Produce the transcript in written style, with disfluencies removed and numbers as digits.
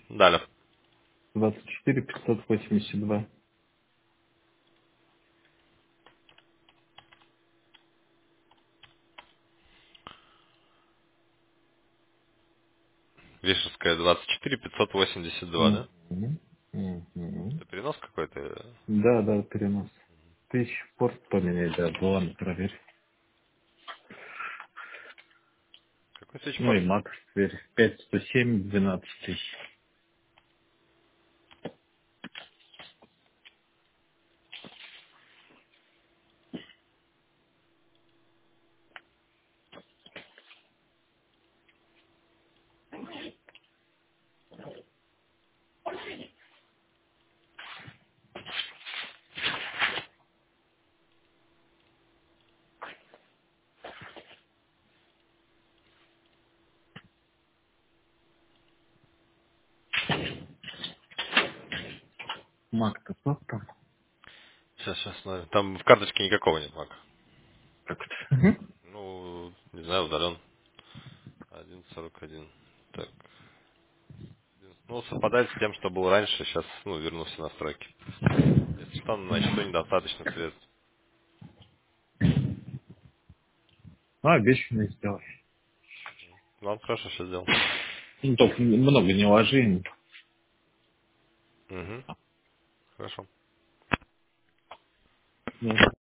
Далее. 24582. Вишерская 24582, да? Мгм. Мгм. Это перенос какой-то? Да, да, перенос. Тысяч порт поменять, да, ладно, проверь. Какой Ну и свечпорт? Макс, теперь 5107, 12 тысяч. Мак-то сколько там? Сейчас смотрю. Там в карточке никакого нет мака. Как-то. Мгм. Ну, не знаю, удален. 1.41. Так. Ну, совпадает с тем, что был раньше, сейчас, верну все настройки. Если что, на счету недостаточно средств. Ну, обещанный сделай. Ладно, хорошо, сейчас сделал. Ну, только много не ложи. Угу. Хорошо. Ну,